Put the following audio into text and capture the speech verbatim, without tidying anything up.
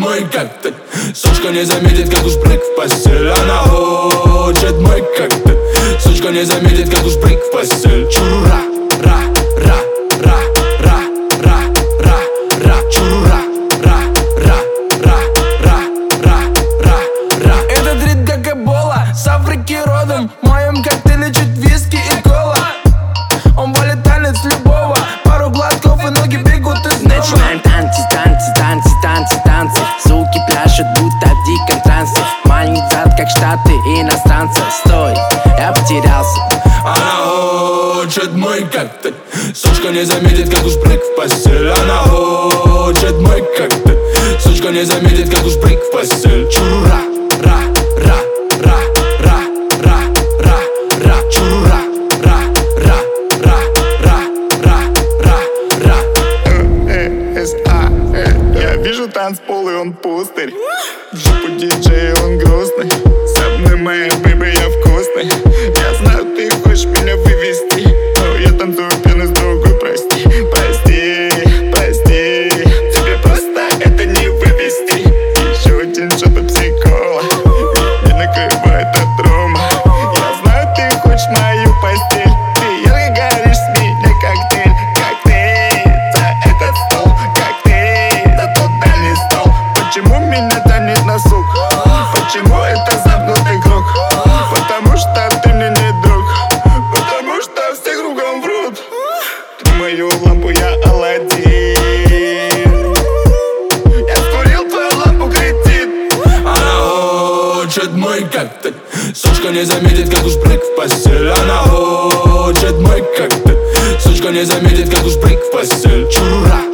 мой коктейль. Сучка не заметит, как уж брик в постель. Она хочет мой коктейль. Сучка не заметит, как уж брик в постель. Чурура, ра, ра, ра, ра, ра, ра, ра, чурура, ра, ра, ра, ра, ра, ра, ра. Этот ритм как эбола, с Африки родом. В моем коктейле чуть виски и кола. Он валит танец любого, пару глотков и ноги бегут из дома. Начинаем танцы, танцы, танцы, танцы, танцы. Суки пляшут, будто в диком трансе. Маленький зад, как штаты иностранца. Стой, я потерялся. Она хочет мой коктейль. Сучка не заметит, как уж брик в постель. Она хочет мой коктейль. Сучка не заметит, как уж брик в постель. Чурура, ра, ра, ра, ра, ра, ра, ра, чурура, ра, ра, ра, ра, ра, ра, ра. Э, С, А, Э. Я вижу танцпол, и он пустырь. В жопу диджея он грустный. С одной моей бэйбой я вкусный. Я знаю, ты хочешь меня вывести, но я танцую пьяный с другой, прости. Прости, прости. Тебе просто это не вывести. Еще один шот от психола. Меня накрывает от рома. Я знаю, ты хочешь мою постель. Ты ярко горишь с меня коктейль. Коктейль за этот стол. Коктейль за тот дальний стол. Почему меня тянет на сук? Почему это замкнутый круг? Потому что ты мне не друг. Потому что все кругом врут. Ты мою лампу, я Аладдин. Я скурил твою лампу, кретин. Она хочет мой коктейль. Сучка не заметит, как уж брик в постель. Она хочет мой коктейль. Сучка не заметит, как уж брик в постель. Чурура.